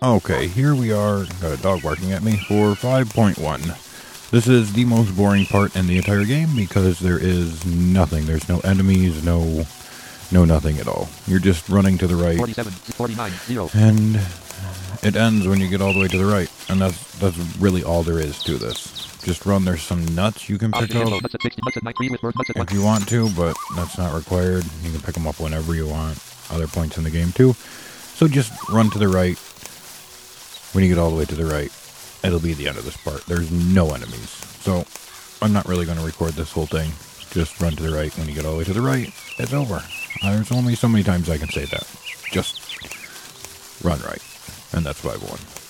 Okay, here we are, got a dog barking at me, for 5.1. This is the most boring part in the entire game because there is nothing. There's no enemies, no nothing at all. You're just running to the right. 47, 49, 0. And it ends when you get all the way to the right. And that's really all there is to this. Just run, there's some nuts you can pick up if you want to, but that's not required. You can pick them up whenever you want. Other points in the game too. So just run to the right. When you get all the way to the right, it'll be the end of this part. There's no enemies. So I'm not really going to record this whole thing. Just run to the right. When you get all the way to the right, it's over. There's only so many times I can say that. Just run right. And that's 5-1.